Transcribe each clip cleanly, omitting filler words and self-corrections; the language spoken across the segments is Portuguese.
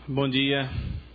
Bom dia,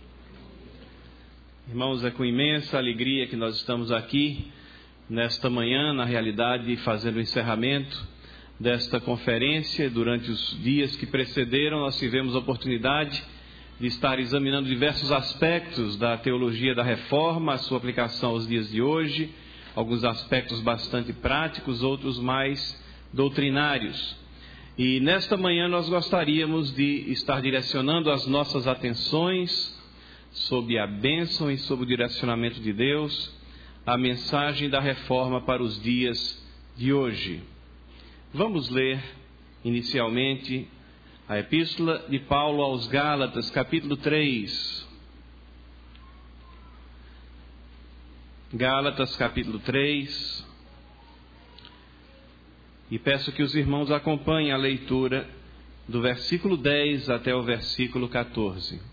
irmãos, é com imensa alegria que nós estamos aqui nesta manhã, na realidade, fazendo o encerramento desta conferência. Durante os dias que precederam, nós tivemos a oportunidade de estar examinando diversos aspectos da teologia da Reforma, a sua aplicação aos dias de hoje, alguns aspectos bastante práticos, outros mais doutrinários. E nesta manhã nós gostaríamos de estar direcionando as nossas atenções sob a bênção e sob o direcionamento de Deus, a mensagem da Reforma para os dias de hoje. Vamos ler inicialmente a Epístola de Paulo aos Gálatas, capítulo 3. Gálatas, capítulo 3. E peço que os irmãos acompanhem a leitura do versículo 10 até o versículo 14.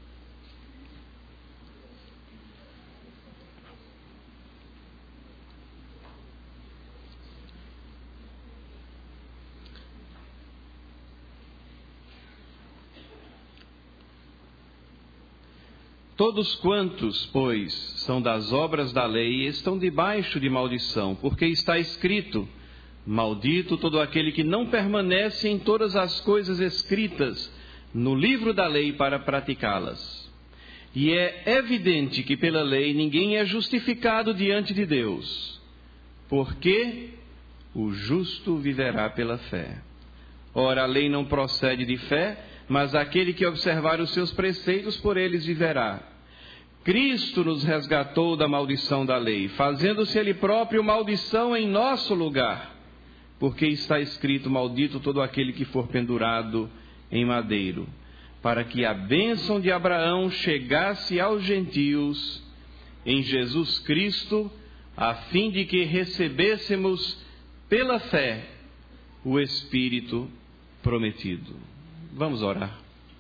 Todos quantos, pois, são das obras da lei, estão debaixo de maldição, porque está escrito: maldito todo aquele que não permanece em todas as coisas escritas no livro da lei para praticá-las. E é evidente que pela lei ninguém é justificado diante de Deus, porque o justo viverá pela fé. Ora, a lei não procede de fé, mas aquele que observar os seus preceitos, por eles viverá. Cristo nos resgatou da maldição da lei, fazendo-se Ele próprio maldição em nosso lugar, porque está escrito: maldito todo aquele que for pendurado em madeiro, para que a bênção de Abraão chegasse aos gentios em Jesus Cristo, a fim de que recebêssemos pela fé o Espírito prometido. Vamos orar.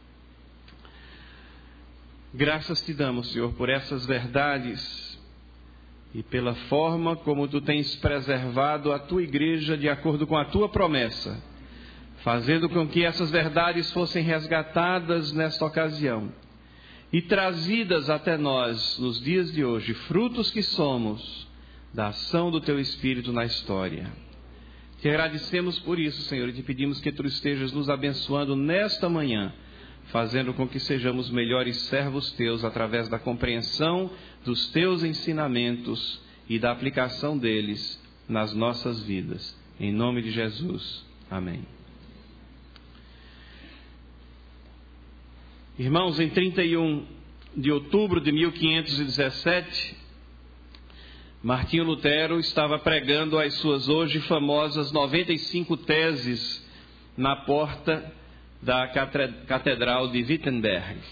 Graças te damos, Senhor, por essas verdades e pela forma como tu tens preservado a tua igreja de acordo com a tua promessa, fazendo com que essas verdades fossem resgatadas nesta ocasião e trazidas até nós nos dias de hoje, frutos que somos da ação do teu Espírito na história. Te agradecemos por isso, Senhor, e te pedimos que tu estejas nos abençoando nesta manhã, fazendo com que sejamos melhores servos teus através da compreensão dos teus ensinamentos e da aplicação deles nas nossas vidas. Em nome de Jesus. Amém. Irmãos, em 31 de outubro de 1517, Martinho Lutero estava pregando as suas hoje famosas 95 teses na porta da Catedral de Wittenberg.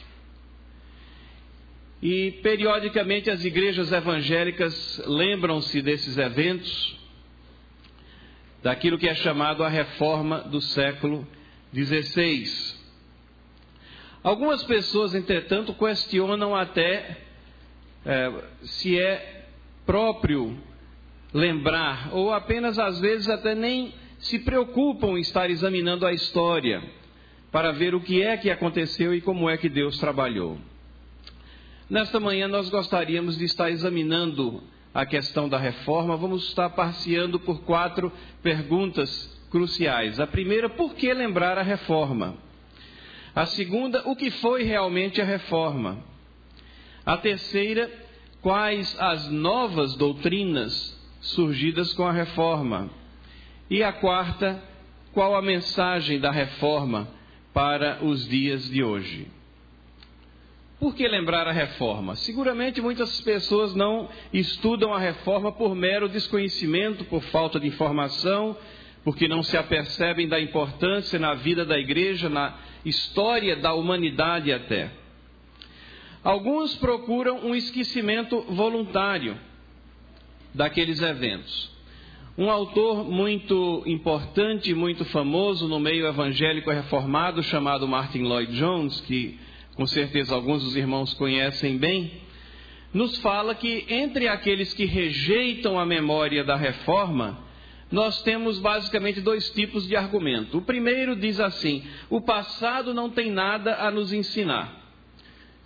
E periodicamente as igrejas evangélicas lembram-se desses eventos, daquilo que é chamado a Reforma do século XVI. Algumas pessoas, entretanto, questionam até se é próprio lembrar, ou apenas às vezes até nem se preocupam em estar examinando a história para ver o que é que aconteceu e como é que Deus trabalhou. Nesta manhã nós gostaríamos de estar examinando a questão da reforma. Vamos estar passeando por 4 perguntas cruciais. A primeira: por que lembrar a reforma? A segunda: o que foi realmente a reforma? A terceira: quais as novas doutrinas surgidas com a reforma? E a quarta: qual a mensagem da reforma para os dias de hoje? Por que lembrar a reforma? Seguramente muitas pessoas não estudam a reforma por mero desconhecimento, por falta de informação, porque não se apercebem da importância na vida da igreja, na história da humanidade até. Alguns procuram um esquecimento voluntário daqueles eventos. Um autor muito importante, muito famoso no meio evangélico reformado, chamado Martyn Lloyd-Jones, que com certeza alguns dos irmãos conhecem bem, nos fala que entre aqueles que rejeitam a memória da reforma, nós temos basicamente 2 tipos de argumento. O primeiro diz assim: o passado não tem nada a nos ensinar.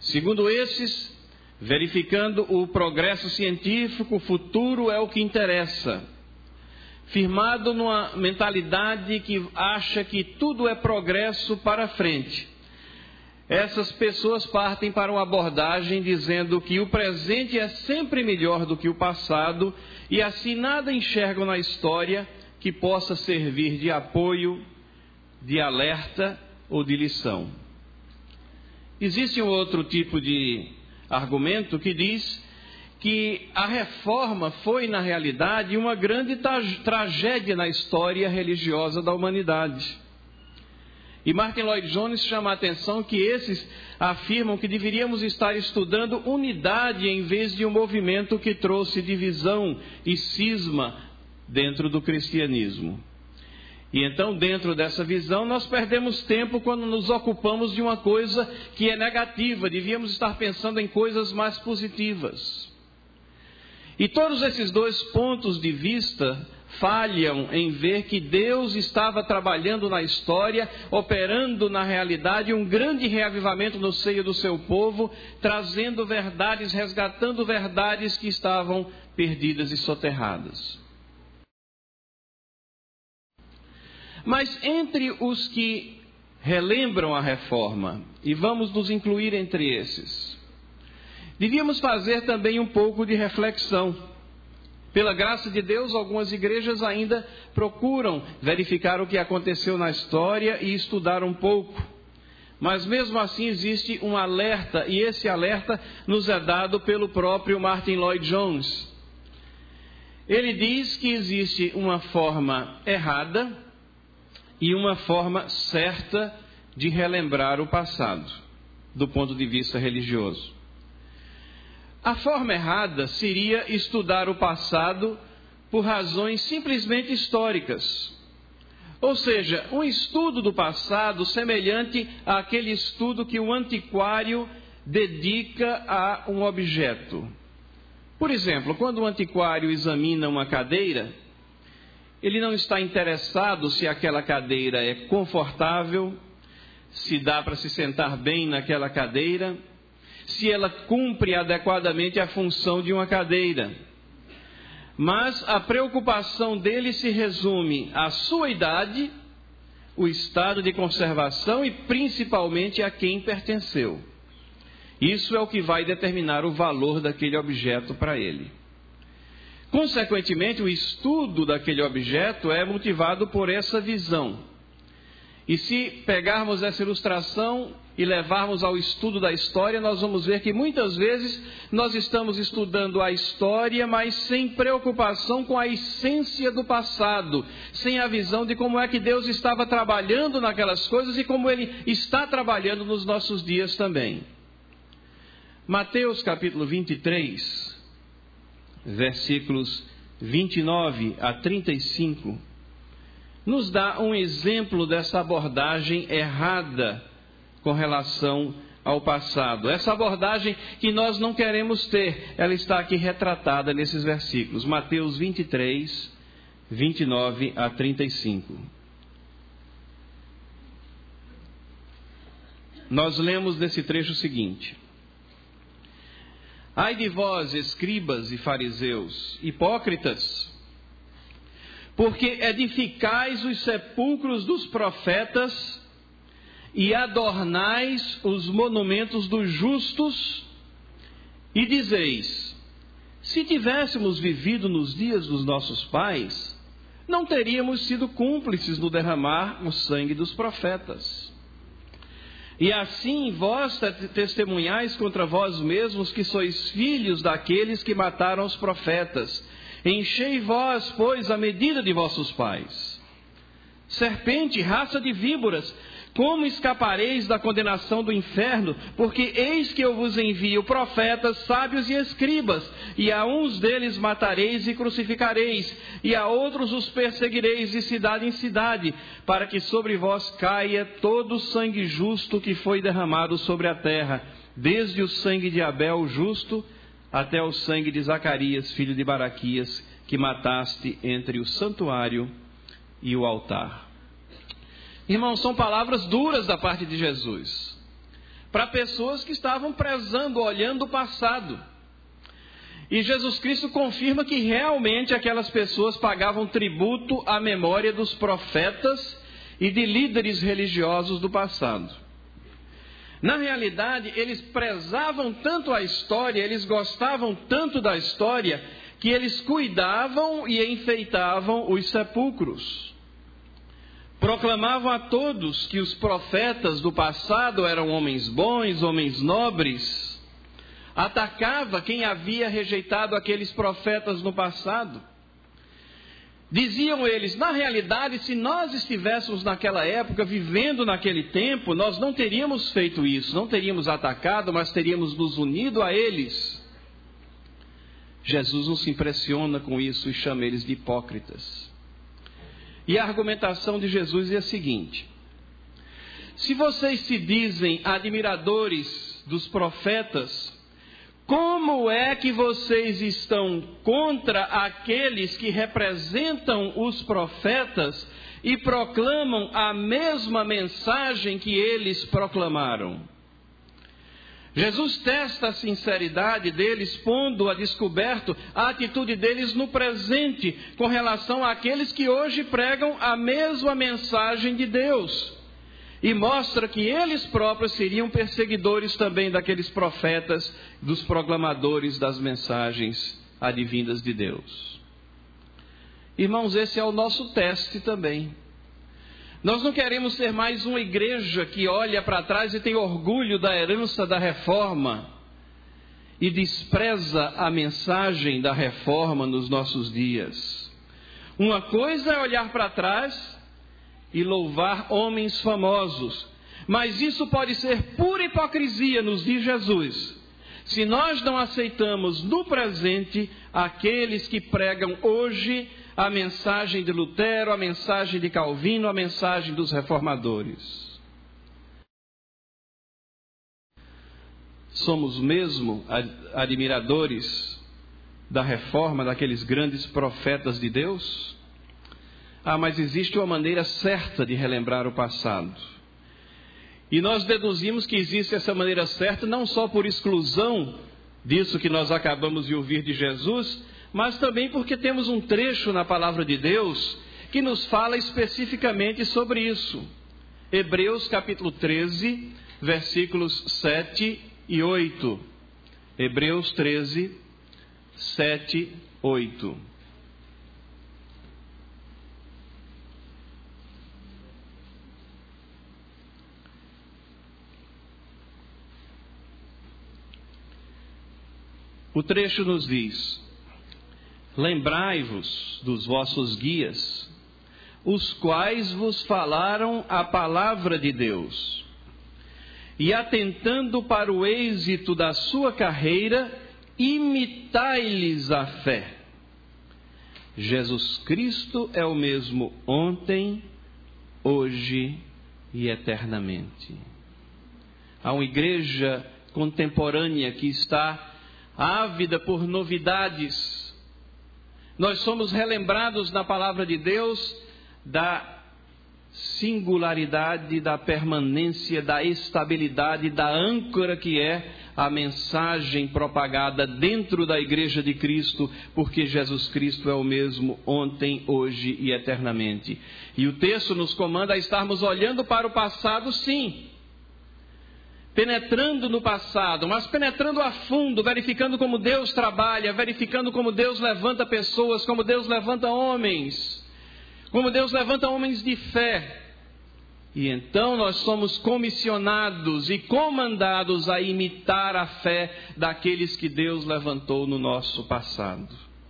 Segundo esses, verificando o progresso científico, o futuro é o que interessa. Firmado numa mentalidade que acha que tudo é progresso para frente. Essas pessoas partem para uma abordagem dizendo que o presente é sempre melhor do que o passado e assim nada enxergam na história que possa servir de apoio, de alerta ou de lição. Existe um outro tipo de argumento que diz que a reforma foi, na realidade, uma grande tragédia na história religiosa da humanidade. E Martin Lloyd-Jones chama a atenção que esses afirmam que deveríamos estar estudando unidade em vez de um movimento que trouxe divisão e cisma dentro do cristianismo. E então, dentro dessa visão, nós perdemos tempo quando nos ocupamos de uma coisa que é negativa. Devíamos estar pensando em coisas mais positivas. E todos esses dois pontos de vista falham em ver que Deus estava trabalhando na história, operando na realidade um grande reavivamento no seio do seu povo, trazendo verdades, resgatando verdades que estavam perdidas e soterradas. Mas entre os que relembram a reforma, e vamos nos incluir entre esses, devíamos fazer também um pouco de reflexão. Pela graça de Deus, algumas igrejas ainda procuram verificar o que aconteceu na história e estudar um pouco. Mas mesmo assim existe um alerta, e esse alerta nos é dado pelo próprio Martin Lloyd-Jones. Ele diz que existe uma forma errada e uma forma certa de relembrar o passado, do ponto de vista religioso. A forma errada seria estudar o passado por razões simplesmente históricas. Ou seja, um estudo do passado semelhante àquele estudo que o antiquário dedica a um objeto. Por exemplo, quando o antiquário examina uma cadeira, ele não está interessado se aquela cadeira é confortável, se dá para se sentar bem naquela cadeira, se ela cumpre adequadamente a função de uma cadeira. Mas a preocupação dele se resume à sua idade, o estado de conservação e principalmente a quem pertenceu. Isso é o que vai determinar o valor daquele objeto para ele. Consequentemente, o estudo daquele objeto é motivado por essa visão. E se pegarmos essa ilustração e levarmos ao estudo da história, nós vamos ver que muitas vezes nós estamos estudando a história, mas sem preocupação com a essência do passado, sem a visão de como é que Deus estava trabalhando naquelas coisas e como Ele está trabalhando nos nossos dias também. Mateus capítulo 23, versículos 29 a 35, nos dá um exemplo dessa abordagem errada com relação ao passado. Essa abordagem que nós não queremos ter, ela está aqui retratada nesses versículos. Mateus 23, 29 a 35. Nós lemos nesse trecho o seguinte: Ai de vós, escribas e fariseus, hipócritas, porque edificais os sepulcros dos profetas e adornais os monumentos dos justos, e dizeis: se tivéssemos vivido nos dias dos nossos pais, não teríamos sido cúmplices no derramar o sangue dos profetas. E assim vós testemunhais contra vós mesmos que sois filhos daqueles que mataram os profetas. Enchei vós, pois, a medida de vossos pais. Serpente, raça de víboras, como escapareis da condenação do inferno? Porque eis que eu vos envio profetas, sábios e escribas, e a uns deles matareis e crucificareis, e a outros os perseguireis de cidade em cidade, para que sobre vós caia todo o sangue justo que foi derramado sobre a terra, desde o sangue de Abel justo até o sangue de Zacarias, filho de Baraquias, que mataste entre o santuário e o altar. Irmãos, são palavras duras da parte de Jesus. para pessoas que estavam prezando, olhando o passado. E Jesus Cristo confirma que realmente aquelas pessoas pagavam tributo à memória dos profetas e de líderes religiosos do passado. Na realidade, eles prezavam tanto a história, eles gostavam tanto da história, que eles cuidavam e enfeitavam os sepulcros. Proclamavam a todos que os profetas do passado eram homens bons, homens nobres. Atacava quem havia rejeitado aqueles profetas no passado. Diziam eles, na realidade, se nós estivéssemos naquela época, vivendo naquele tempo, nós não teríamos feito isso, não teríamos atacado, mas teríamos nos unido a eles. Jesus não se impressiona com isso e chama eles de hipócritas. E a argumentação de Jesus é a seguinte: se vocês se dizem admiradores dos profetas, como é que vocês estão contra aqueles que representam os profetas e proclamam a mesma mensagem que eles proclamaram? Jesus testa a sinceridade deles, pondo a descoberto a atitude deles no presente, com relação àqueles que hoje pregam a mesma mensagem de Deus. E mostra que eles próprios seriam perseguidores também daqueles profetas, dos proclamadores das mensagens advindas de Deus. Irmãos, esse é o nosso teste também. Nós não queremos ser mais uma igreja que olha para trás e tem orgulho da herança da reforma e despreza a mensagem da reforma nos nossos dias. Uma coisa é olhar para trás e louvar homens famosos, mas isso pode ser pura hipocrisia nos dias de Jesus, se nós não aceitamos no presente aqueles que pregam hoje a mensagem de Lutero, a mensagem de Calvino, a mensagem dos reformadores. Somos mesmo admiradores da reforma daqueles grandes profetas de Deus? Mas existe uma maneira certa de relembrar o passado. E nós deduzimos que existe essa maneira certa não só por exclusão disso que nós acabamos de ouvir de Jesus, mas também porque temos um trecho na palavra de Deus que nos fala especificamente sobre isso. Hebreus capítulo 13, versículos 7 e 8. Hebreus 13, 7, 8. O trecho nos diz: lembrai-vos dos vossos guias, os quais vos falaram a palavra de Deus, e atentando para o êxito da sua carreira, imitai-lhes a fé. Jesus Cristo é o mesmo ontem, hoje e eternamente. Há uma igreja contemporânea que está ávida por novidades. Nós somos relembrados na palavra de Deus da singularidade, da permanência, da estabilidade, da âncora que é a mensagem propagada dentro da igreja de Cristo, porque Jesus Cristo é o mesmo ontem, hoje e eternamente. E o texto nos comanda a estarmos olhando para o passado, sim, penetrando no passado, mas penetrando a fundo, verificando como Deus trabalha, verificando como Deus levanta pessoas, como Deus levanta homens, como Deus levanta homens de fé. E então nós somos comissionados e comandados a imitar a fé daqueles que Deus levantou no nosso passado.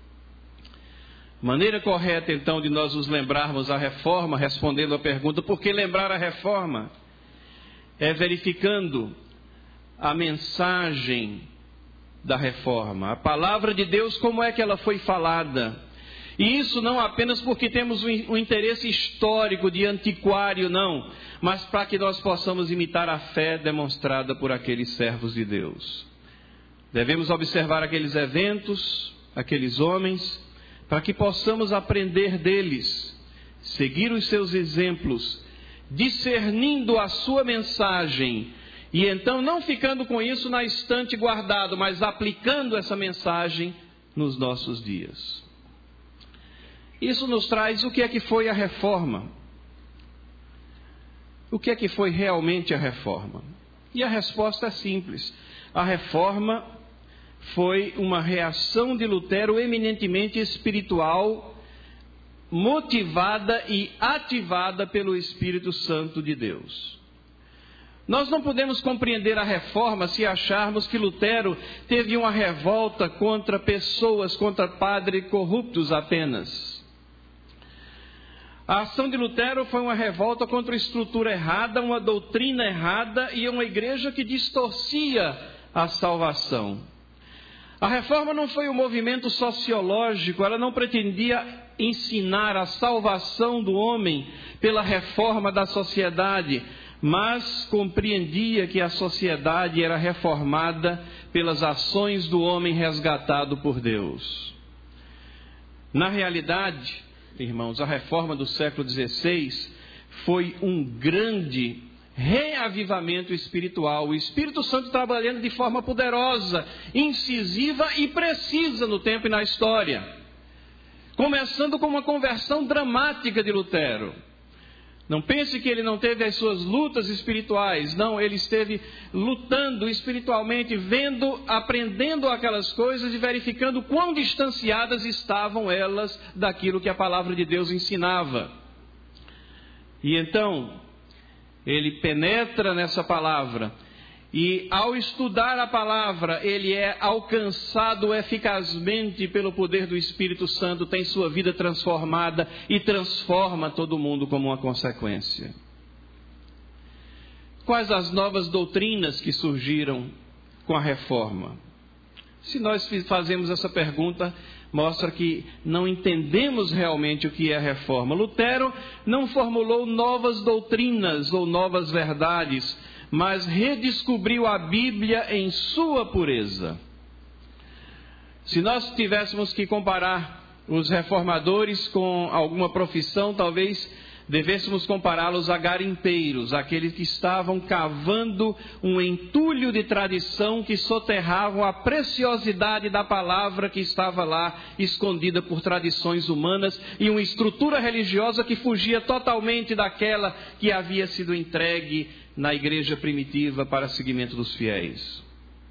Maneira correta então de nós nos lembrarmos a reforma, respondendo à pergunta: por que lembrar a reforma? É verificando a mensagem da reforma, a palavra de Deus, como é que ela foi falada. E isso não apenas porque temos um interesse histórico de antiquário, não, mas para que nós possamos imitar a fé demonstrada por aqueles servos de Deus. Devemos observar aqueles eventos, aqueles homens, para que possamos aprender deles, seguir os seus exemplos, discernindo a sua mensagem E então, não ficando com isso na estante guardado, mas aplicando essa mensagem nos nossos dias. Isso nos traz o que é que foi a reforma. O que é que foi realmente a reforma? E a resposta é simples. A reforma foi uma reação de Lutero eminentemente espiritual, motivada e ativada pelo Espírito Santo de Deus. Nós não podemos compreender a reforma se acharmos que Lutero teve uma revolta contra pessoas, contra padres corruptos apenas. A ação de Lutero foi uma revolta contra a estrutura errada, uma doutrina errada e uma igreja que distorcia a salvação. A reforma não foi um movimento sociológico, ela não pretendia ensinar a salvação do homem pela reforma da sociedade, mas compreendia que a sociedade era reformada pelas ações do homem resgatado por Deus. Na realidade, irmãos, a reforma do século XVI foi um grande reavivamento espiritual. O Espírito Santo trabalhando de forma poderosa, incisiva e precisa no tempo e na história. Começando com uma conversão dramática de Lutero. Não pense que ele não teve as suas lutas espirituais. Não, ele esteve lutando espiritualmente, vendo, aprendendo aquelas coisas e verificando quão distanciadas estavam elas daquilo que a palavra de Deus ensinava. E então, ele penetra nessa palavra. E ao estudar a palavra, ele é alcançado eficazmente pelo poder do Espírito Santo, tem sua vida transformada e transforma todo mundo como uma consequência. Quais as novas doutrinas que surgiram com a reforma? Se nós fazemos essa pergunta, mostra que não entendemos realmente o que é a reforma. Lutero não formulou novas doutrinas ou novas verdades, mas redescobriu a Bíblia em sua pureza. Se nós tivéssemos que comparar os reformadores com alguma profissão, talvez devêssemos compará-los a garimpeiros, aqueles que estavam cavando um entulho de tradição que soterravam a preciosidade da palavra que estava lá, escondida por tradições humanas e uma estrutura religiosa que fugia totalmente daquela que havia sido entregue na igreja primitiva para seguimento dos fiéis.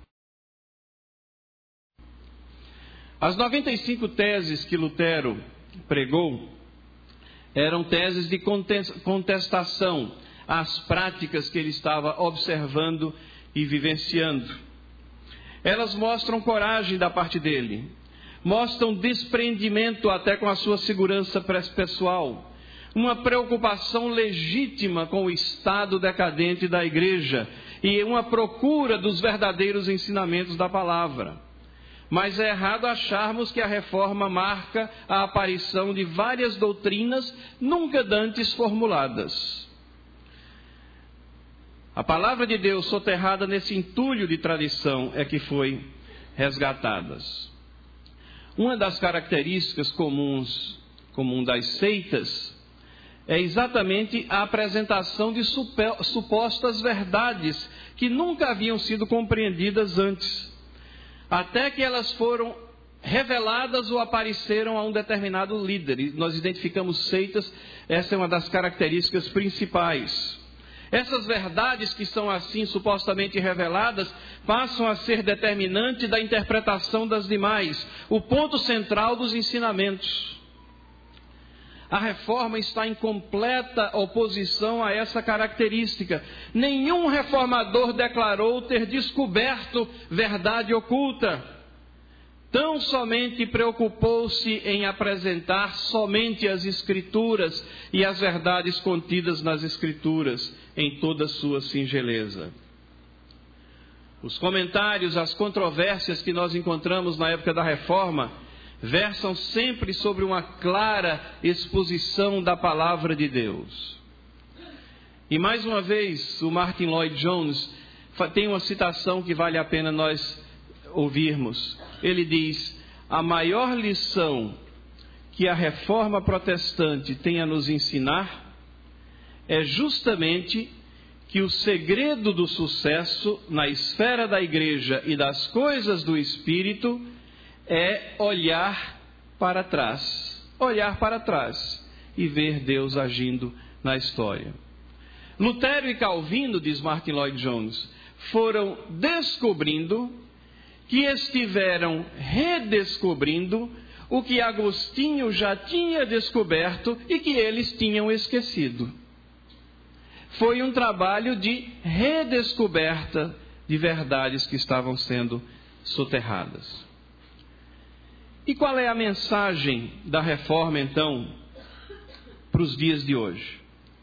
As 95 teses que Lutero pregou eram teses de contestação às práticas que ele estava observando e vivenciando. Elas mostram coragem da parte dele, mostram desprendimento até com a sua segurança pessoal, uma preocupação legítima com o estado decadente da igreja e uma procura dos verdadeiros ensinamentos da palavra. Mas é errado acharmos que a reforma marca a aparição de várias doutrinas nunca dantes formuladas. A palavra de Deus soterrada nesse entulho de tradição é que foi resgatada. Uma das características comuns das seitas é exatamente a apresentação de supostas verdades que nunca haviam sido compreendidas antes, até que elas foram reveladas ou apareceram a um determinado líder. E nós identificamos seitas, essa é uma das características principais. Essas verdades que são assim supostamente reveladas passam a ser determinante da interpretação das demais, o ponto central dos ensinamentos. A reforma está em completa oposição a essa característica. Nenhum reformador declarou ter descoberto verdade oculta. Tão somente preocupou-se em apresentar somente as Escrituras e as verdades contidas nas Escrituras em toda a sua singeleza. Os comentários, as controvérsias que nós encontramos na época da Reforma versam sempre sobre uma clara exposição da palavra de Deus. E mais uma vez, o Martin Lloyd-Jones tem uma citação que vale a pena nós ouvirmos. Ele diz: a maior lição que a reforma protestante tem a nos ensinar é justamente que o segredo do sucesso na esfera da igreja e das coisas do Espírito é olhar para trás e ver Deus agindo na história. Lutero e Calvino, diz Martin Lloyd Jones, foram descobrindo que estiveram redescobrindo o que Agostinho já tinha descoberto e que eles tinham esquecido. Foi um trabalho de redescoberta de verdades que estavam sendo soterradas. E qual é a mensagem da Reforma, então, para os dias de hoje?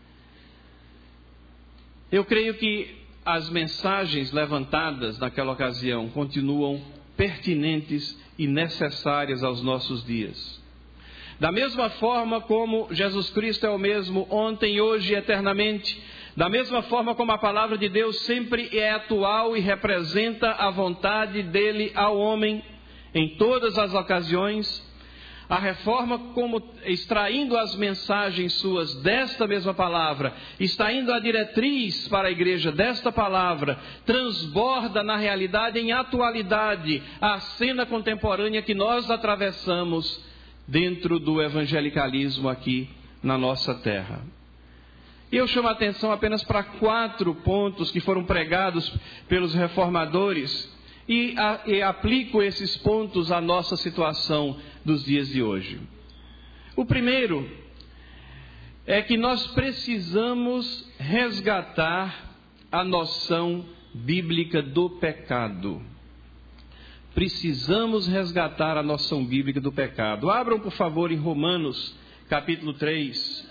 Eu creio que as mensagens levantadas naquela ocasião continuam pertinentes e necessárias aos nossos dias. Da mesma forma como Jesus Cristo é o mesmo ontem, hoje e eternamente, da mesma forma como a palavra de Deus sempre é atual e representa a vontade dele ao homem em todas as ocasiões, a Reforma, como extraindo as mensagens suas desta mesma palavra, extraindo a diretriz para a igreja desta palavra, transborda na realidade, em atualidade, a cena contemporânea que nós atravessamos dentro do evangelicalismo aqui na nossa terra. E eu chamo a atenção apenas para 4 pontos que foram pregados pelos reformadores e aplico esses pontos à nossa situação dos dias de hoje. O primeiro é que nós precisamos resgatar a noção bíblica do pecado. Precisamos resgatar a noção bíblica do pecado. Abram, por favor, em Romanos, capítulo 3.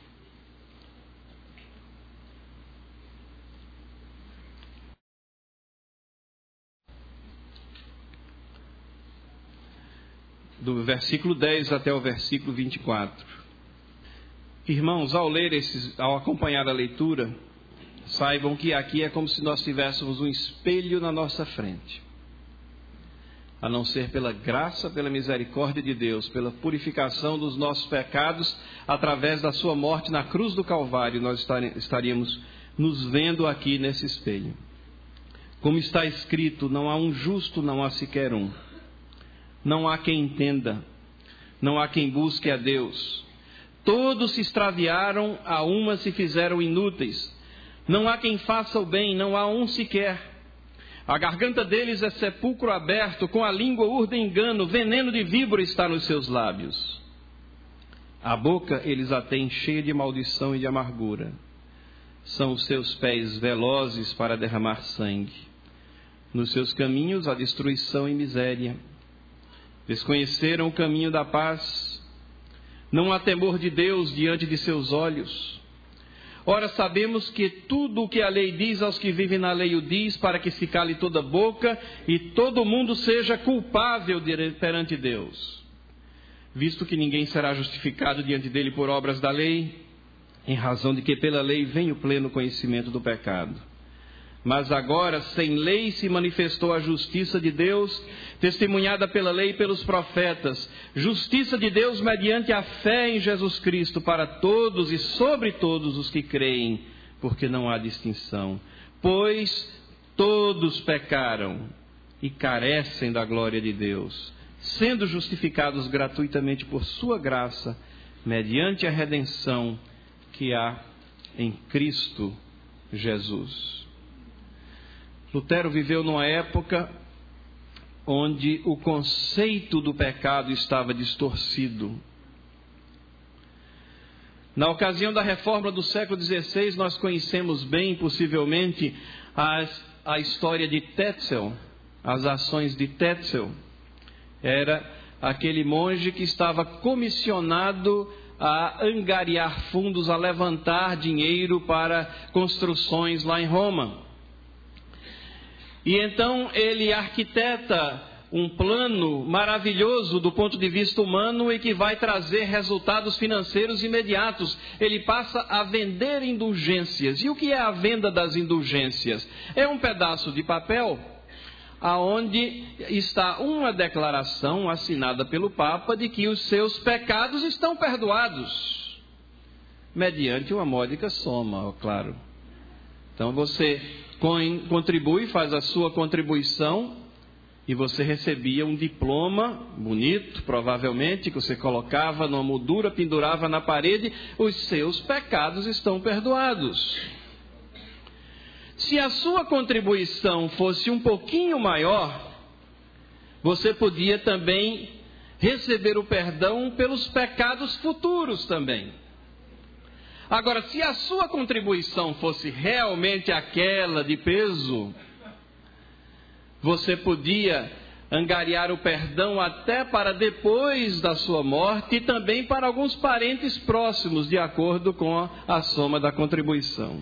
Do versículo 10 até o versículo 24. Irmãos, ao acompanhar a leitura, saibam que aqui é como se nós tivéssemos um espelho na nossa frente. A não ser pela graça, pela misericórdia de Deus, pela purificação dos nossos pecados, através da sua morte na cruz do Calvário, nós estaríamos nos vendo aqui nesse espelho. Como está escrito, não há um justo, não há sequer um. Não há quem entenda, não há quem busque a Deus. Todos se extraviaram, a uma se fizeram inúteis. Não há quem faça o bem, não há um sequer. A garganta deles é sepulcro aberto, com a língua urdem engano, veneno de víbora está nos seus lábios. A boca eles a têm cheia de maldição e de amargura. São os seus pés velozes para derramar sangue. Nos seus caminhos a destruição e miséria. Desconheceram o caminho da paz. Não há temor de Deus diante de seus olhos. Ora, sabemos que tudo o que a lei diz aos que vivem na lei o diz, para que se cale toda boca e todo mundo seja culpável perante Deus. Visto que ninguém será justificado diante dele por obras da lei, em razão de que pela lei vem o pleno conhecimento do pecado. Mas agora, sem lei, se manifestou a justiça de Deus, testemunhada pela lei e pelos profetas. Justiça de Deus mediante a fé em Jesus Cristo para todos e sobre todos os que creem, porque não há distinção. Pois todos pecaram e carecem da glória de Deus, sendo justificados gratuitamente por sua graça, mediante a redenção que há em Cristo Jesus. Lutero viveu numa época onde o conceito do pecado estava distorcido. Na ocasião da reforma do século XVI, nós conhecemos bem, possivelmente, a história de Tetzel, as ações de Tetzel. Era aquele monge que estava comissionado a angariar fundos, a levantar dinheiro para construções lá em Roma. E então ele arquiteta um plano maravilhoso do ponto de vista humano e que vai trazer resultados financeiros imediatos. Ele passa a vender indulgências. E o que é a venda das indulgências? É um pedaço de papel aonde está uma declaração assinada pelo Papa de que os seus pecados estão perdoados, mediante uma módica soma, claro. Então você contribui, faz a sua contribuição e você recebia um diploma bonito, provavelmente, que você colocava numa moldura, pendurava na parede, os seus pecados estão perdoados. Se a sua contribuição fosse um pouquinho maior, você podia também receber o perdão pelos pecados futuros também. Agora, se a sua contribuição fosse realmente aquela de peso, você podia angariar o perdão até para depois da sua morte e também para alguns parentes próximos, de acordo com a soma da contribuição.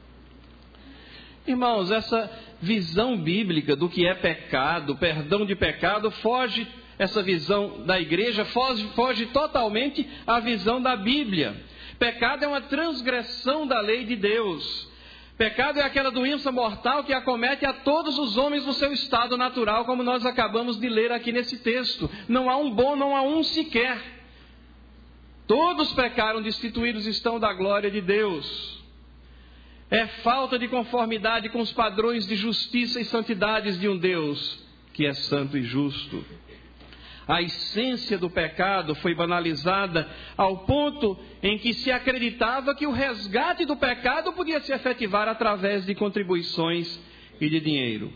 Irmãos, essa visão bíblica do que é pecado, perdão de pecado, essa visão da igreja foge totalmente à visão da Bíblia. Pecado é uma transgressão da lei de Deus. Pecado é aquela doença mortal que acomete a todos os homens no seu estado natural, como nós acabamos de ler aqui nesse texto. Não há um bom, não há um sequer. Todos pecaram, destituídos estão da glória de Deus. É falta de conformidade com os padrões de justiça e santidades de um Deus que é santo e justo. A essência do pecado foi banalizada ao ponto em que se acreditava que o resgate do pecado podia se efetivar através de contribuições e de dinheiro.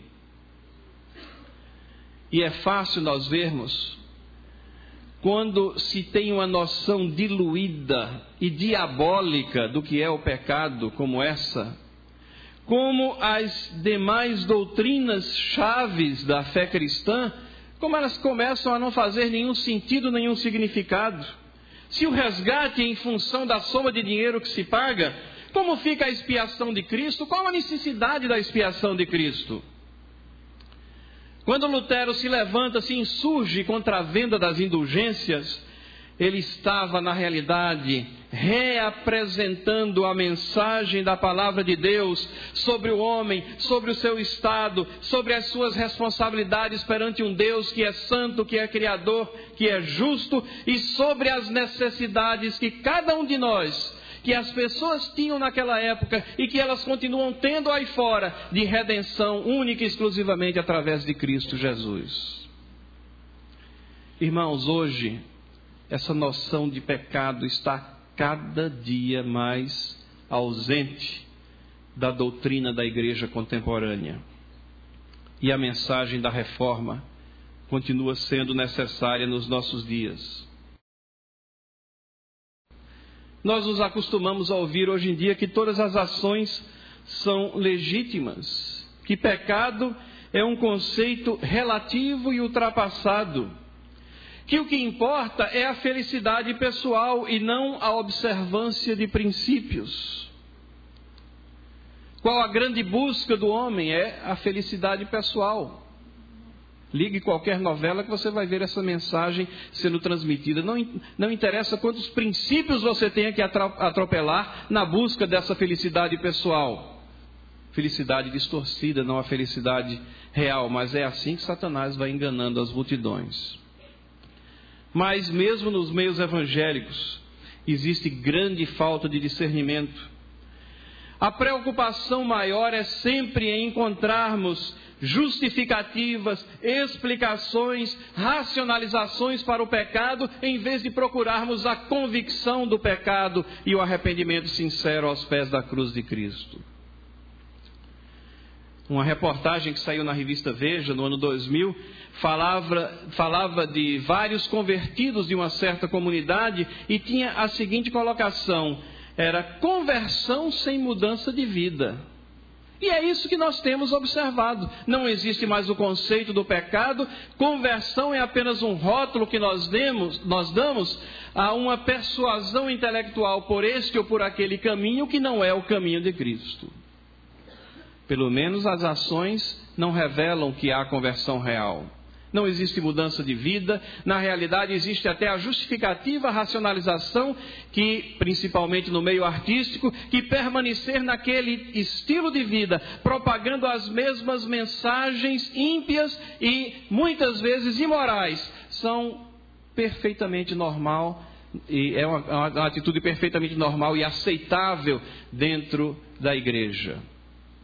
E é fácil nós vermos, quando se tem uma noção diluída e diabólica do que é o pecado como essa, como as demais doutrinas chaves da fé cristã, como elas começam a não fazer nenhum sentido, nenhum significado. Se o resgate é em função da soma de dinheiro que se paga, como fica a expiação de Cristo? Qual a necessidade da expiação de Cristo? Quando Lutero se levanta, se insurge contra a venda das indulgências, ele estava, na realidade, reapresentando a mensagem da palavra de Deus sobre o homem, sobre o seu estado, sobre as suas responsabilidades perante um Deus que é santo, que é criador, que é justo, e sobre as necessidades que cada um de nós, que as pessoas tinham naquela época e que elas continuam tendo aí fora, de redenção única e exclusivamente através de Cristo Jesus. Irmãos, hoje essa noção de pecado está cada dia mais ausente da doutrina da igreja contemporânea. E a mensagem da reforma continua sendo necessária nos nossos dias. Nós nos acostumamos a ouvir hoje em dia que todas as ações são legítimas, que pecado é um conceito relativo e ultrapassado, que o que importa é a felicidade pessoal e não a observância de princípios. Qual a grande busca do homem? É a felicidade pessoal. Ligue qualquer novela que você vai ver essa mensagem sendo transmitida. Não interessa quantos princípios você tenha que atropelar na busca dessa felicidade pessoal. Felicidade distorcida, não a felicidade real. Mas é assim que Satanás vai enganando as multidões. Mas mesmo nos meios evangélicos, existe grande falta de discernimento. A preocupação maior é sempre em encontrarmos justificativas, explicações, racionalizações para o pecado, em vez de procurarmos a convicção do pecado e o arrependimento sincero aos pés da cruz de Cristo. Uma reportagem que saiu na revista Veja, no ano 2000, falava de vários convertidos de uma certa comunidade e tinha a seguinte colocação: era conversão sem mudança de vida. E é isso que nós temos observado. Não existe mais o conceito do pecado. Conversão é apenas um rótulo que nós damos a uma persuasão intelectual por este ou por aquele caminho que não é o caminho de Cristo. Pelo menos as ações não revelam que há conversão real. Não existe mudança de vida. Na realidade, existe até a justificativa, a racionalização, que, principalmente no meio artístico, que permanecer naquele estilo de vida, propagando as mesmas mensagens ímpias e, muitas vezes, imorais, são perfeitamente normal, e é uma atitude perfeitamente normal e aceitável dentro da igreja.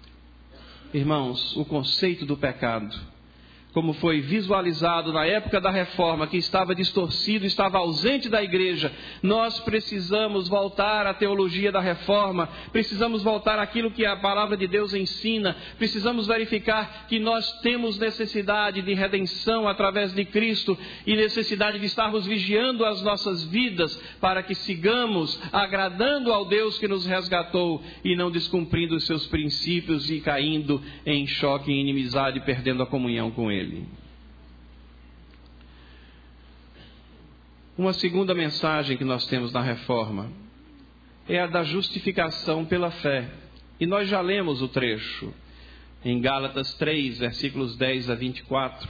irmãos, o conceito do pecado, como foi visualizado na época da Reforma, que estava distorcido, estava ausente da igreja. Nós precisamos voltar à teologia da Reforma, precisamos voltar àquilo que a palavra de Deus ensina, precisamos verificar que nós temos necessidade de redenção através de Cristo e necessidade de estarmos vigiando as nossas vidas para que sigamos agradando ao Deus que nos resgatou e não descumprindo os seus princípios e caindo em choque, em inimizade e perdendo a comunhão com Ele. Uma segunda mensagem que nós temos na Reforma é a da justificação pela fé. E nós já lemos o trecho em Gálatas 3, versículos 10 a 24.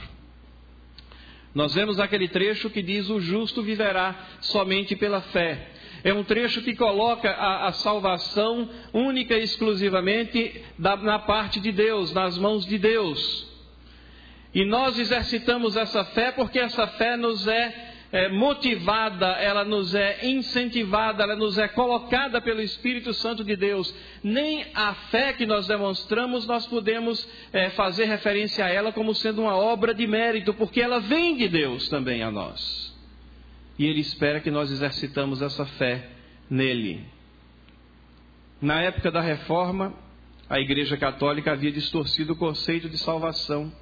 Nós vemos aquele trecho que diz: o justo viverá somente pela fé. É um trecho que coloca a salvação única e exclusivamente na parte de Deus, nas mãos de Deus. E nós exercitamos essa fé porque essa fé nos é motivada, ela nos é incentivada, ela nos é colocada pelo Espírito Santo de Deus. Nem a fé que nós demonstramos nós podemos fazer referência a ela como sendo uma obra de mérito, porque ela vem de Deus também a nós. E Ele espera que nós exercitamos essa fé nele. Na época da Reforma, a Igreja Católica havia distorcido o conceito de salvação.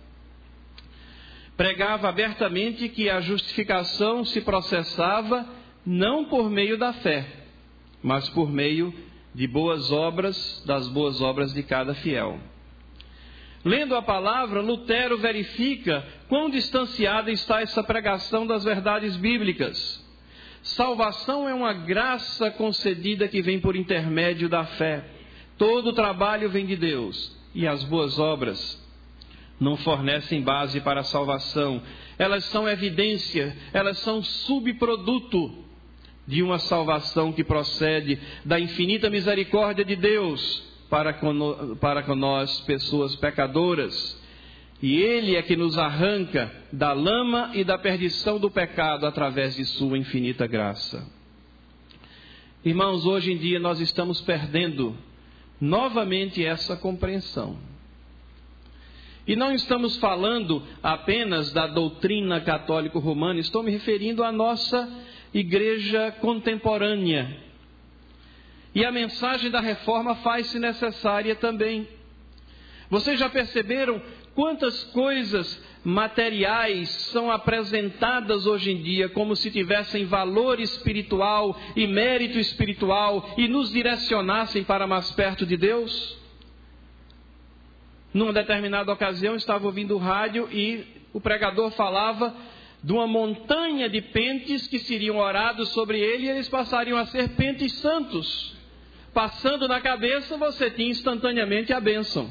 Pregava abertamente que a justificação se processava não por meio da fé, mas por meio de boas obras, das boas obras de cada fiel. Lendo a palavra, Lutero verifica quão distanciada está essa pregação das verdades bíblicas. Salvação é uma graça concedida que vem por intermédio da fé. Todo trabalho vem de Deus e as boas obras não fornecem base para a salvação. Elas são evidência, elas são subproduto de uma salvação que procede da infinita misericórdia de Deus para com nós, pessoas pecadoras. E Ele é que nos arranca da lama e da perdição do pecado através de sua infinita graça. Irmãos, hoje em dia nós estamos perdendo novamente essa compreensão. E não estamos falando apenas da doutrina católico-romana, estou me referindo à nossa igreja contemporânea. E a mensagem da Reforma faz-se necessária também. Vocês já perceberam quantas coisas materiais são apresentadas hoje em dia como se tivessem valor espiritual e mérito espiritual e nos direcionassem para mais perto de Deus? Numa determinada ocasião, estava ouvindo o rádio e o pregador falava de uma montanha de pentes que seriam orados sobre ele e eles passariam a ser pentes santos. Passando na cabeça, você tinha instantaneamente a bênção.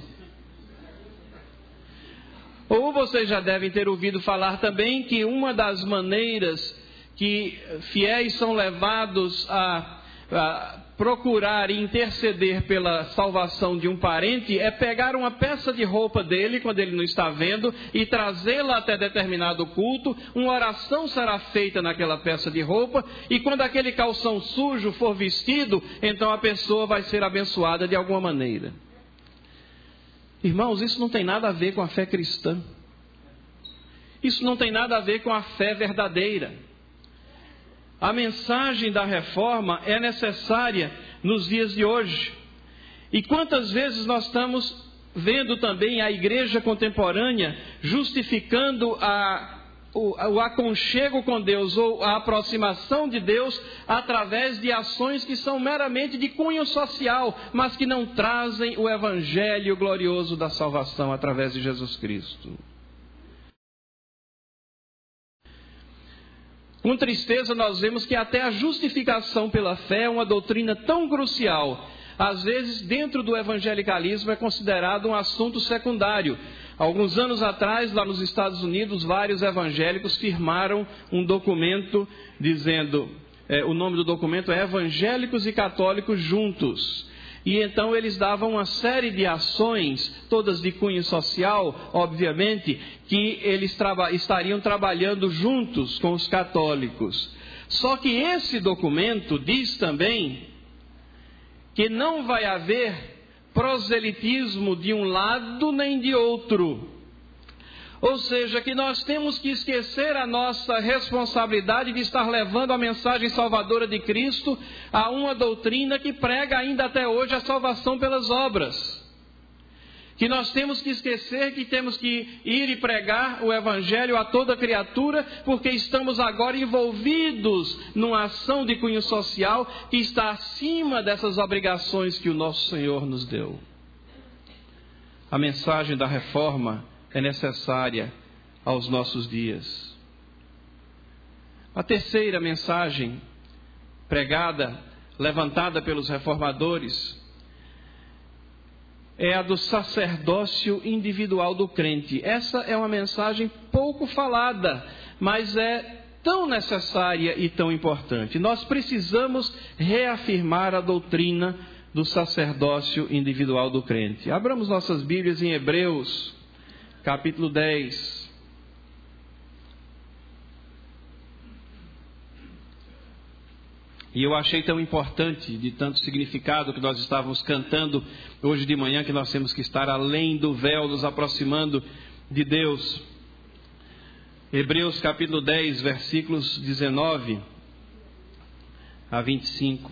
Ou vocês já devem ter ouvido falar também que uma das maneiras que fiéis são levados a procurar e interceder pela salvação de um parente é pegar uma peça de roupa dele, quando ele não está vendo, e trazê-la até determinado culto. Uma oração será feita naquela peça de roupa, e quando aquele calção sujo for vestido, então a pessoa vai ser abençoada de alguma maneira. Irmãos, isso não tem nada a ver com a fé cristã. Isso não tem nada a ver com a fé verdadeira. A mensagem da Reforma é necessária nos dias de hoje. E quantas vezes nós estamos vendo também a igreja contemporânea justificando o aconchego com Deus ou a aproximação de Deus através de ações que são meramente de cunho social, mas que não trazem o evangelho glorioso da salvação através de Jesus Cristo. Com tristeza nós vemos que até a justificação pela fé é uma doutrina tão crucial. Às vezes, dentro do evangelicalismo, é considerado um assunto secundário. Alguns anos atrás, lá nos Estados Unidos, vários evangélicos firmaram um documento dizendo, o nome do documento é Evangélicos e Católicos Juntos. E então eles davam uma série de ações, todas de cunho social, obviamente, que eles estariam trabalhando juntos com os católicos. Só que esse documento diz também que não vai haver proselitismo de um lado nem de outro. Ou seja, que nós temos que esquecer a nossa responsabilidade de estar levando a mensagem salvadora de Cristo a uma doutrina que prega ainda até hoje a salvação pelas obras. Que nós temos que esquecer que temos que ir e pregar o Evangelho a toda criatura, porque estamos agora envolvidos numa ação de cunho social que está acima dessas obrigações que o nosso Senhor nos deu. A mensagem da reforma é necessária aos nossos dias. A terceira mensagem pregada, levantada pelos reformadores, é a do sacerdócio individual do crente. Essa é uma mensagem pouco falada, mas é tão necessária e tão importante. Nós precisamos reafirmar a doutrina do sacerdócio individual do crente. Abramos nossas Bíblias em Hebreus, capítulo 10. E eu achei tão importante, de tanto significado que nós estávamos cantando hoje de manhã, que nós temos que estar além do véu, nos aproximando de Deus. Hebreus capítulo 10, versículos 19 a 25.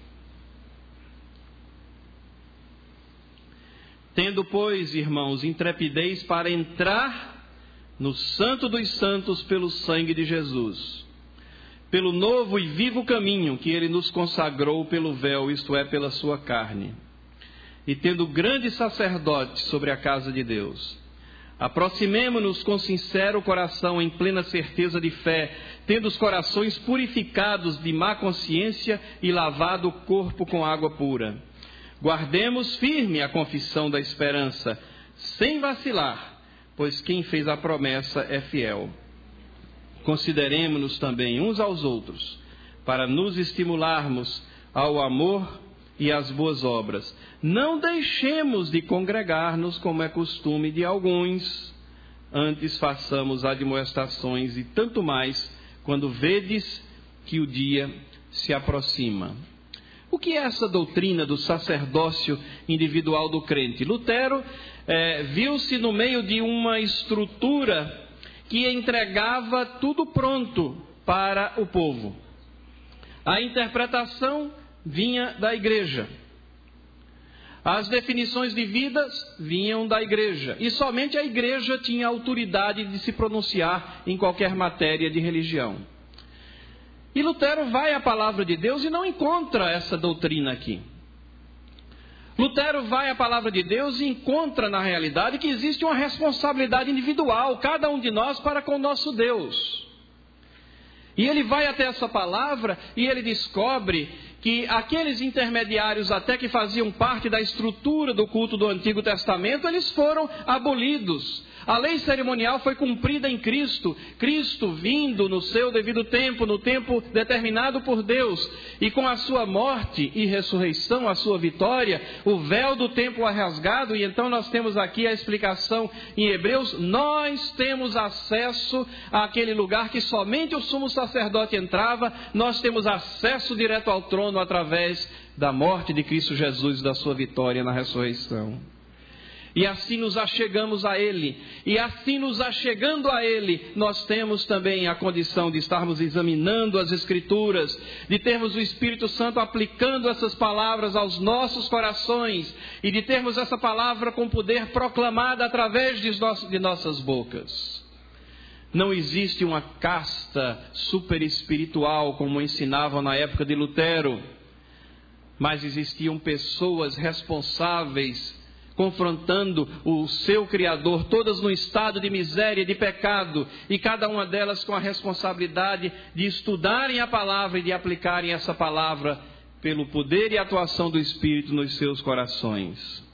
Tendo, pois, irmãos, intrepidez para entrar no Santo dos Santos pelo sangue de Jesus, pelo novo e vivo caminho que Ele nos consagrou pelo véu, isto é, pela sua carne. E tendo grande sacerdote sobre a casa de Deus, aproximemo-nos com sincero coração, em plena certeza de fé, tendo os corações purificados de má consciência e lavado o corpo com água pura. Guardemos firme a confissão da esperança, sem vacilar, pois quem fez a promessa é fiel. Consideremo-nos também uns aos outros, para nos estimularmos ao amor e às boas obras. Não deixemos de congregar-nos, como é costume de alguns, antes façamos admoestações, e tanto mais, quando vedes que o dia se aproxima. O que é essa doutrina do sacerdócio individual do crente? Lutero viu-se no meio de uma estrutura que entregava tudo pronto para o povo. A interpretação vinha da igreja. As definições de vidas vinham da igreja. E somente a igreja tinha autoridade de se pronunciar em qualquer matéria de religião. E Lutero vai à palavra de Deus e não encontra essa doutrina aqui. Lutero vai à palavra de Deus e encontra na realidade que existe uma responsabilidade individual, cada um de nós, para com o nosso Deus. E ele vai até essa palavra e ele descobre que aqueles intermediários até que faziam parte da estrutura do culto do Antigo Testamento, eles foram abolidos. A lei cerimonial foi cumprida em Cristo. Cristo vindo no seu devido tempo, no tempo determinado por Deus. E com a sua morte e ressurreição, a sua vitória, o véu do templo é rasgado. E então nós temos aqui a explicação em Hebreus. Nós temos acesso àquele lugar que somente o sumo sacerdote entrava. Nós temos acesso direto ao trono através da morte de Cristo Jesus e da sua vitória na ressurreição. E assim nos achegamos a Ele. E assim nos achegando a Ele, nós temos também a condição de estarmos examinando as Escrituras, de termos o Espírito Santo aplicando essas palavras aos nossos corações e de termos essa palavra com poder proclamada através de nossas bocas. Não existe uma casta superespiritual como ensinavam na época de Lutero, mas existiam pessoas responsáveis confrontando o seu Criador, todas no estado de miséria, de pecado, e cada uma delas com a responsabilidade de estudarem a palavra e de aplicarem essa palavra pelo poder e atuação do Espírito nos seus corações.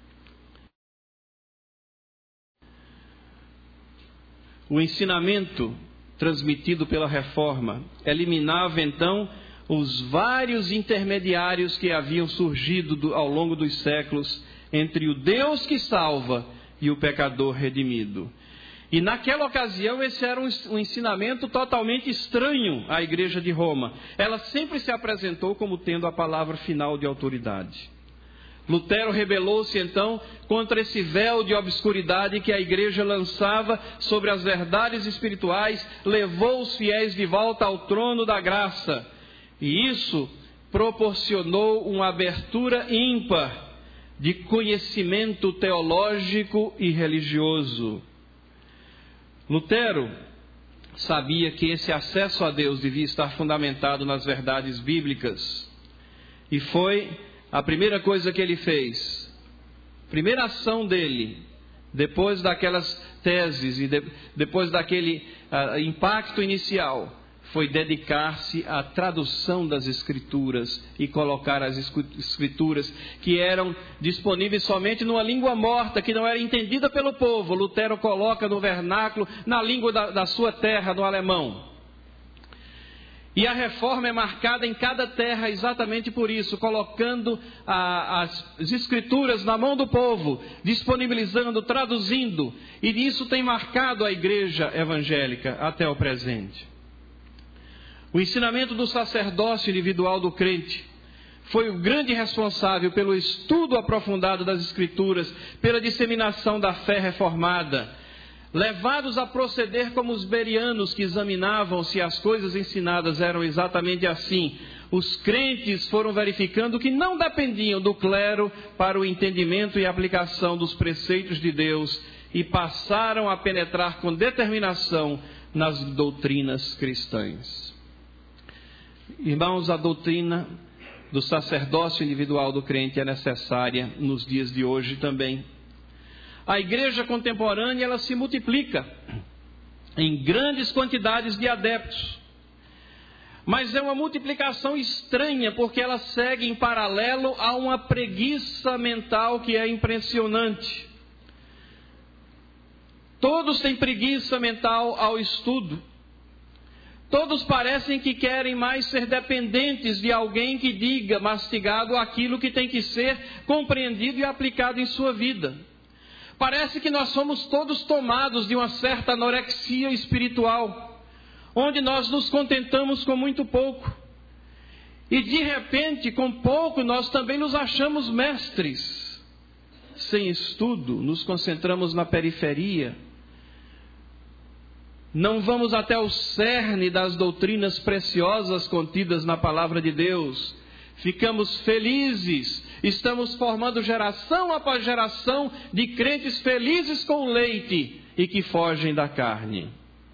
O ensinamento transmitido pela Reforma eliminava então os vários intermediários que haviam surgido ao longo dos séculos entre o Deus que salva e o pecador redimido. E naquela ocasião esse era um ensinamento totalmente estranho à igreja de Roma. Ela sempre se apresentou como tendo a palavra final de autoridade. Lutero rebelou-se então contra esse véu de obscuridade que a igreja lançava sobre as verdades espirituais, levou os fiéis de volta ao trono da graça. E isso proporcionou uma abertura ímpar de conhecimento teológico e religioso. Lutero sabia que esse acesso a Deus devia estar fundamentado nas verdades bíblicas. E foi a primeira coisa que ele fez. Primeira ação dele, depois daquelas teses e depois daquele impacto inicial, foi dedicar-se à tradução das Escrituras e colocar as Escrituras que eram disponíveis somente numa língua morta, que não era entendida pelo povo. Lutero coloca no vernáculo, na língua da sua terra, no alemão. E a reforma é marcada em cada terra exatamente por isso, colocando as Escrituras na mão do povo, disponibilizando, traduzindo. E isso tem marcado a igreja evangélica até o presente. O ensinamento do sacerdócio individual do crente foi o grande responsável pelo estudo aprofundado das Escrituras, pela disseminação da fé reformada. Levados a proceder como os bereanos, que examinavam se as coisas ensinadas eram exatamente assim, os crentes foram verificando que não dependiam do clero para o entendimento e aplicação dos preceitos de Deus e passaram a penetrar com determinação nas doutrinas cristãs. Irmãos, a doutrina do sacerdócio individual do crente é necessária nos dias de hoje também. A igreja contemporânea, ela se multiplica em grandes quantidades de adeptos. Mas é uma multiplicação estranha, porque ela segue em paralelo a uma preguiça mental que é impressionante. Todos têm preguiça mental ao estudo. Todos parecem que querem mais ser dependentes de alguém que diga, mastigado, aquilo que tem que ser compreendido e aplicado em sua vida. Parece que nós somos todos tomados de uma certa anorexia espiritual, onde nós nos contentamos com muito pouco. E de repente, com pouco, nós também nos achamos mestres. Sem estudo, nos concentramos na periferia. Não vamos até o cerne das doutrinas preciosas contidas na palavra de Deus. Ficamos felizes, estamos formando geração após geração de crentes felizes com leite e que fogem da carne.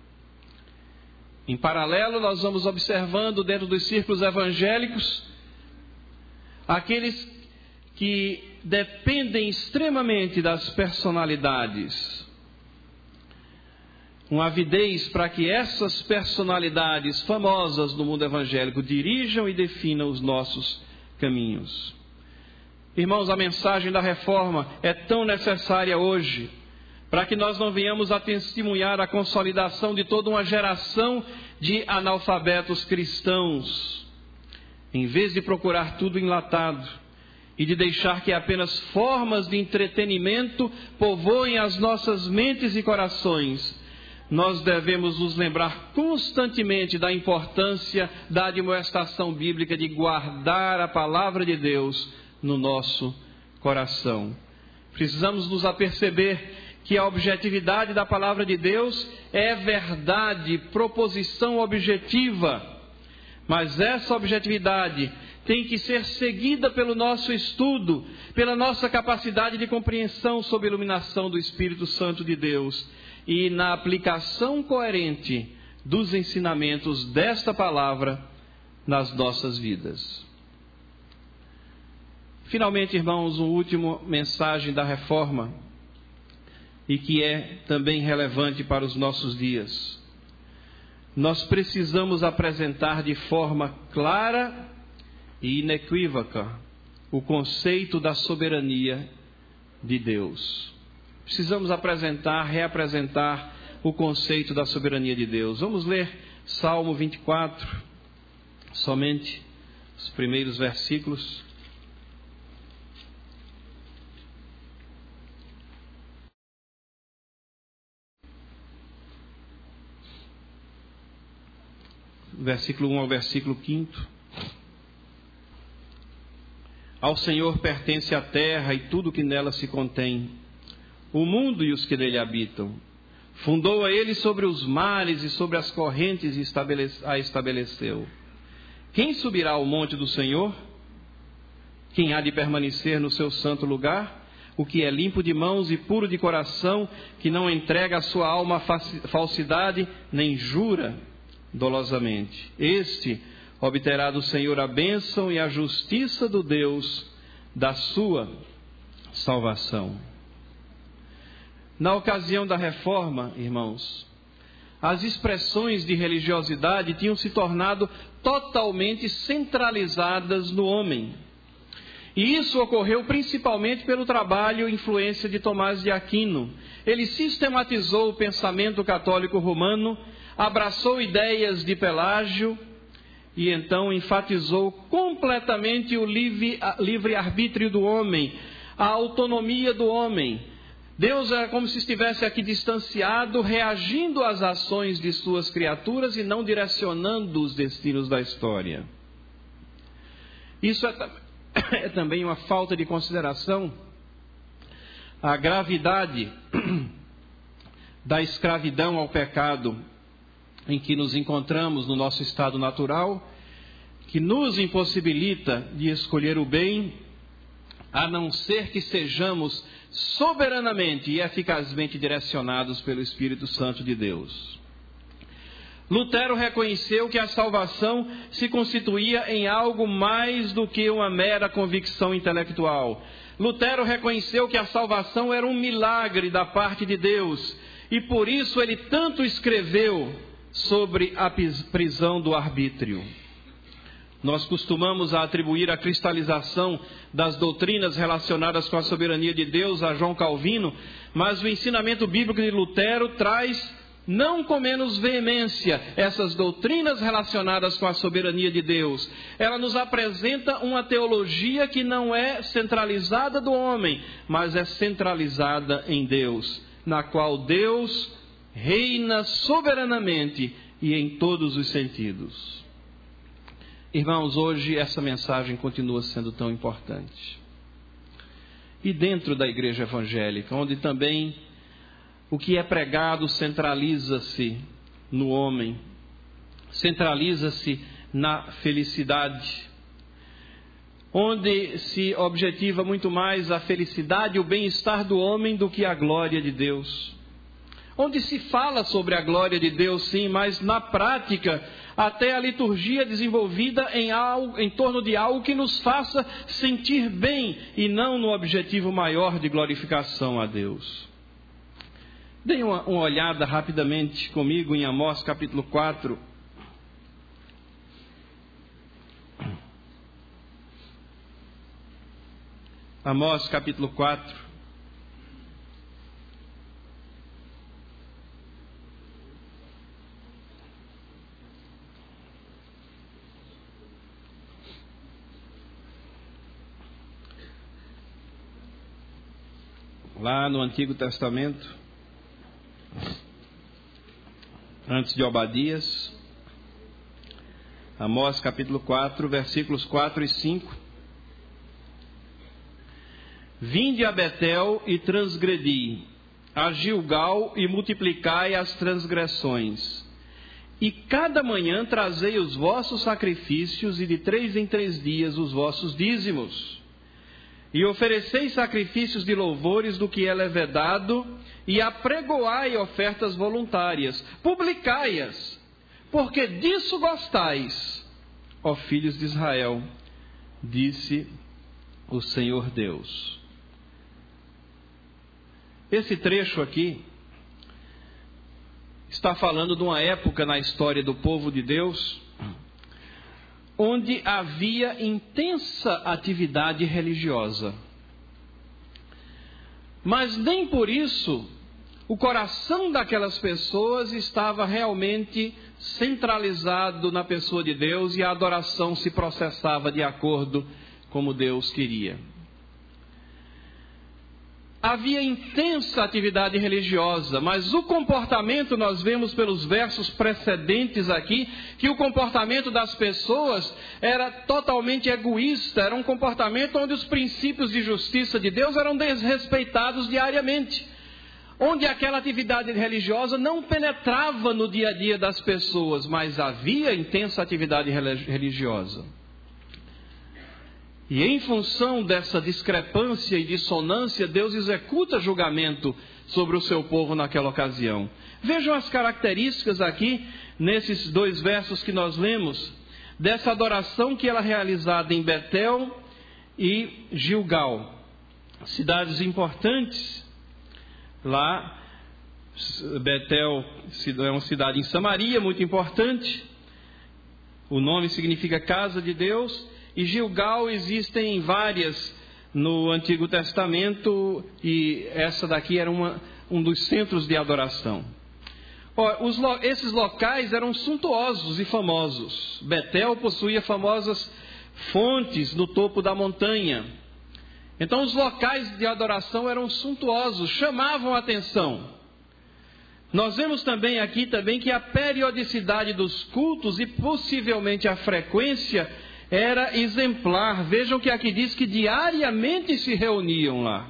Em paralelo, nós vamos observando dentro dos círculos evangélicos aqueles que dependem extremamente das personalidades. Uma avidez para que essas personalidades famosas do mundo evangélico dirijam e definam os nossos caminhos. Irmãos, a mensagem da reforma é tão necessária hoje, para que nós não venhamos a testemunhar a consolidação de toda uma geração de analfabetos cristãos. Em vez de procurar tudo enlatado e de deixar que apenas formas de entretenimento povoem as nossas mentes e corações, nós devemos nos lembrar constantemente da importância da admoestação bíblica de guardar a palavra de Deus no nosso coração. Precisamos nos aperceber que a objetividade da palavra de Deus é verdade, proposição objetiva. Mas essa objetividade tem que ser seguida pelo nosso estudo, pela nossa capacidade de compreensão sob a iluminação do Espírito Santo de Deus e na aplicação coerente dos ensinamentos desta palavra nas nossas vidas. Finalmente, irmãos, uma última mensagem da reforma e que é também relevante para os nossos dias. Nós precisamos apresentar de forma clara e inequívoca o conceito da soberania de Deus. Precisamos reapresentar o conceito da soberania de Deus. Vamos ler Salmo 24, somente os primeiros versículos. Versículo 1 ao versículo 5. Ao Senhor pertence a terra e tudo que nela se contém, o mundo e os que nele habitam. Fundou a ele sobre os mares e sobre as correntes a estabeleceu. Quem subirá ao monte do Senhor? Quem há de permanecer no seu santo lugar? O que é limpo de mãos e puro de coração, que não entrega a sua alma à falsidade, nem jura dolosamente. Este obterá do Senhor a bênção e a justiça do Deus da sua salvação. Na ocasião da reforma, irmãos, as expressões de religiosidade tinham se tornado totalmente centralizadas no homem. E isso ocorreu principalmente pelo trabalho e influência de Tomás de Aquino. Ele sistematizou o pensamento católico romano, abraçou ideias de Pelágio e então enfatizou completamente o livre-arbítrio do homem, a autonomia do homem. Deus é como se estivesse aqui distanciado, reagindo às ações de suas criaturas e não direcionando os destinos da história. Isso é também uma falta de consideração à gravidade da escravidão ao pecado em que nos encontramos no nosso estado natural, que nos impossibilita de escolher o bem, a não ser que sejamos soberanamente e eficazmente direcionados pelo Espírito Santo de Deus. Lutero reconheceu que a salvação se constituía em algo mais do que uma mera convicção intelectual. Lutero reconheceu que a salvação era um milagre da parte de Deus e por isso ele tanto escreveu sobre a prisão do arbítrio. Nós costumamos atribuir a cristalização das doutrinas relacionadas com a soberania de Deus a João Calvino, mas o ensinamento bíblico de Lutero traz, não com menos veemência, essas doutrinas relacionadas com a soberania de Deus. Ela nos apresenta uma teologia que não é centralizada do homem, mas é centralizada em Deus, na qual Deus reina soberanamente e em todos os sentidos. Irmãos, hoje essa mensagem continua sendo tão importante. E dentro da igreja evangélica, onde também o que é pregado centraliza-se no homem, centraliza-se na felicidade, onde se objetiva muito mais a felicidade e o bem-estar do homem do que a glória de Deus. Onde se fala sobre a glória de Deus, sim, mas na prática, até a liturgia desenvolvida em torno de algo que nos faça sentir bem e não no objetivo maior de glorificação a Deus. Deem uma olhada rapidamente comigo em Amós capítulo 4. Amós capítulo 4. Lá no Antigo Testamento, antes de Obadias, Amós capítulo 4, versículos 4 e 5. Vinde a Betel e transgredi, a Gilgal e multiplicai as transgressões. E cada manhã trazei os vossos sacrifícios e de 3 em 3 dias os vossos dízimos. E ofereceis sacrifícios de louvores do que é levedado, e apregoai ofertas voluntárias, publicai-as, porque disso gostais, ó filhos de Israel, disse o Senhor Deus. Esse trecho aqui está falando de uma época na história do povo de Deus, onde havia intensa atividade religiosa. Mas nem por isso o coração daquelas pessoas estava realmente centralizado na pessoa de Deus e a adoração se processava de acordo como Deus queria. havia intensa atividade religiosa, mas o comportamento, nós vemos pelos versos precedentes aqui, que o comportamento das pessoas era totalmente egoísta, era um comportamento onde os princípios de justiça de Deus eram desrespeitados diariamente, onde aquela atividade religiosa não penetrava no dia a dia das pessoas, mas havia intensa atividade religiosa. E em função dessa discrepância e dissonância, Deus executa julgamento sobre o seu povo naquela ocasião. Vejam as características aqui, nesses 2 versos que nós lemos, dessa adoração que era realizada em Betel e Gilgal. Cidades importantes. Lá, Betel é uma cidade em Samaria, muito importante. O nome significa casa de Deus. E Gilgal existem várias no Antigo Testamento, e essa daqui era um dos centros de adoração. Esses locais eram suntuosos e famosos. Betel possuía famosas fontes no topo da montanha. Então os locais de adoração eram suntuosos, chamavam a atenção. Nós vemos também aqui que a periodicidade dos cultos e possivelmente a frequência era exemplar. Vejam que aqui diz que diariamente se reuniam lá.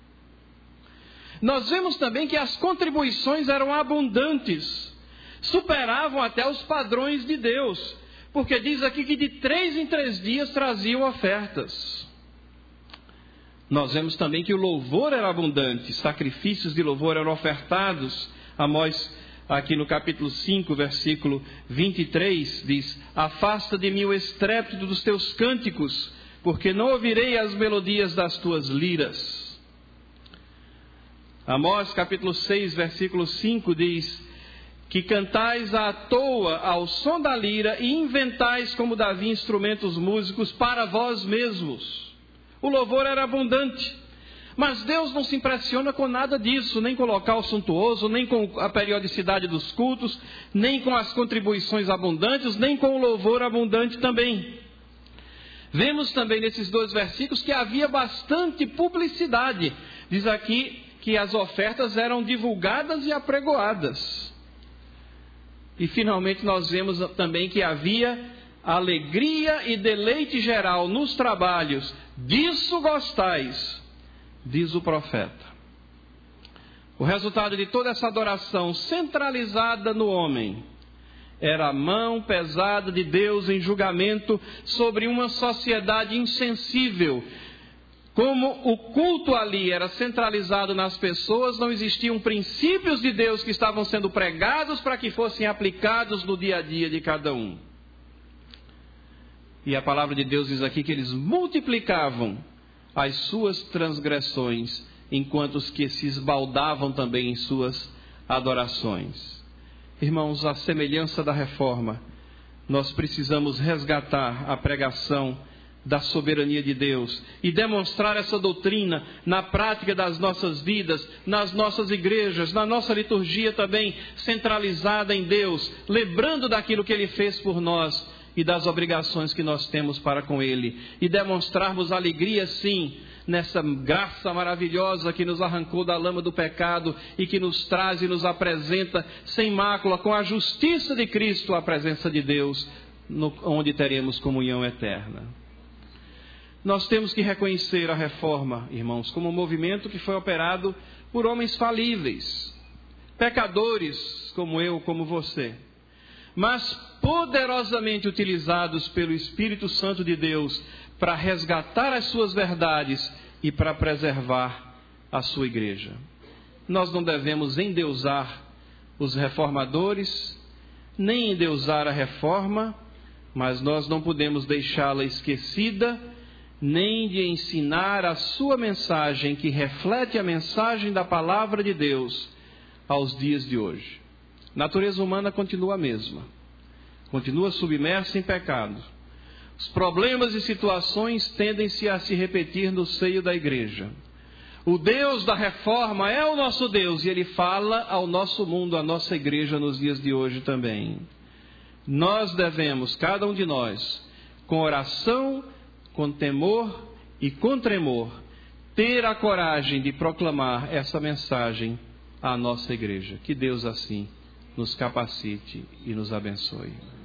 Nós vemos também que as contribuições eram abundantes, superavam até os padrões de Deus, porque diz aqui que de 3 em 3 dias traziam ofertas. Nós vemos também que o louvor era abundante, sacrifícios de louvor eram ofertados. Amós, aqui no capítulo 5, versículo 23, diz: afasta de mim o estrépito dos teus cânticos, porque não ouvirei as melodias das tuas liras. Amós, capítulo 6, versículo 5, diz: que cantais à toa ao som da lira e inventais como Davi instrumentos músicos para vós mesmos. O louvor era abundante. Mas Deus não se impressiona com nada disso, nem com o local suntuoso, nem com a periodicidade dos cultos, nem com as contribuições abundantes, nem com o louvor abundante também. Vemos também nesses 2 versículos que havia bastante publicidade. Diz aqui que as ofertas eram divulgadas e apregoadas. E finalmente nós vemos também que havia alegria e deleite geral nos trabalhos. Disso gostais, diz o profeta. O resultado de toda essa adoração centralizada no homem era a mão pesada de Deus em julgamento sobre uma sociedade insensível. Como o culto ali era centralizado nas pessoas, não existiam princípios de Deus que estavam sendo pregados para que fossem aplicados no dia a dia de cada um. E a palavra de Deus diz aqui que eles multiplicavam as suas transgressões, enquanto os que se esbaldavam também em suas adorações. Irmãos, à semelhança da reforma, nós precisamos resgatar a pregação da soberania de Deus e demonstrar essa doutrina na prática das nossas vidas, nas nossas igrejas, na nossa liturgia também centralizada em Deus, lembrando daquilo que Ele fez por nós e das obrigações que nós temos para com Ele, e demonstrarmos alegria sim, nessa graça maravilhosa que nos arrancou da lama do pecado e que nos traz e nos apresenta sem mácula, com a justiça de Cristo, à presença de Deus, onde teremos comunhão eterna. Nós temos que reconhecer a reforma, irmãos, como um movimento que foi operado por homens falíveis, pecadores como eu, como você, mas poderosamente utilizados pelo Espírito Santo de Deus para resgatar as suas verdades e para preservar a sua igreja. Nós não devemos endeusar os reformadores, nem endeusar a reforma, mas nós não podemos deixá-la esquecida, nem de ensinar a sua mensagem, que reflete a mensagem da palavra de Deus aos dias de hoje. A natureza humana continua a mesma, continua submersa em pecado. Os problemas e situações tendem-se a se repetir no seio da igreja. O Deus da reforma é o nosso Deus e Ele fala ao nosso mundo, à nossa igreja nos dias de hoje também. Nós devemos, cada um de nós, com oração, com temor e com tremor, ter a coragem de proclamar essa mensagem à nossa igreja. Que Deus assim nos capacite e nos abençoe.